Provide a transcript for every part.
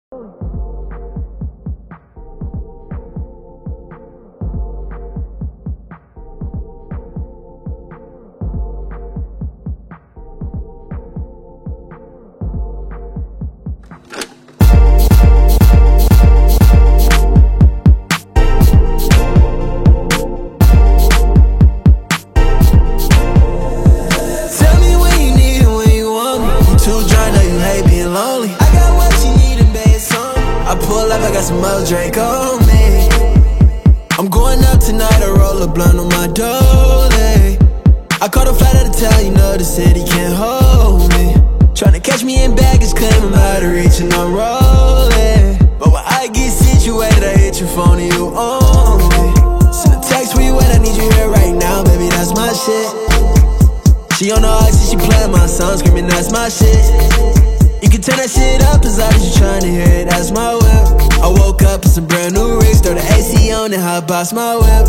I got some more drink on me. I'm going out tonight, I roll a blunt on my dolly. I caught a flight out of town, you know the city can't hold me. Tryna catch me in baggage, claim I'm out of reach and I'm rolling. But when I get situated, I hit your phone and you own me. Send a text where you at, I need you here right now, baby, that's my shit. She on the oxy, she playing my song, screaming that's my shit. You can turn that shit up as loud as you tryna hear it, that's my whip. I woke up with some brand new rigs, throw the AC on and hot box my whip.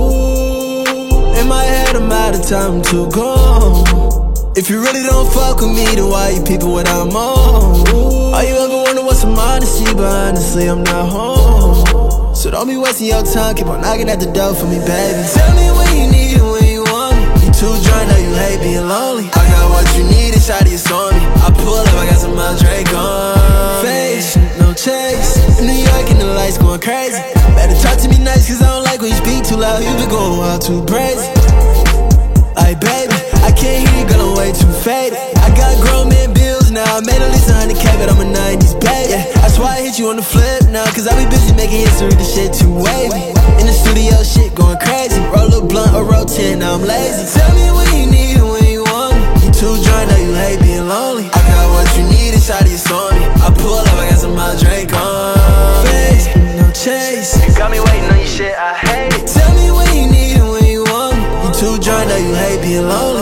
Ooh, in my head I'm out of time, I'm too gone. If you really don't fuck with me, then why you peeping when I'm on? All you ever wonder what's some honesty, but honestly I'm not home. So don't be wasting your time, keep on knocking at the door for me, baby. Tell me when you need it, when you want me. You too drunk, now you hate being lonely. I got what you need, it's shawty, it's on me. I pull up, I got some more drink on. Face, no chase. In New York and the lights going crazy. Better talk to me nice, cause I don't like when you speak too loud. You been going wild, too crazy. Ay, baby, I can't hear you, girl, I'm way too faded. I got grown man bills now, I made at least 100K, but I'm a 90s baby. That's why I hit you on the flip now, cause I be busy making history, the shit too wavy. In the studio, shit going crazy. Roll a blunt or roll 10, now I'm lazy. Tell me when you need it, when you want me. You too drunk, now you hate being lonely. I got what you need, it's shawty, it's on me. I pull up, I got some more drink on. Face, no chase. You got me waiting on your shit, I hate it. Tell me when you need it, when you want me. You too drunk, now you hate being lonely.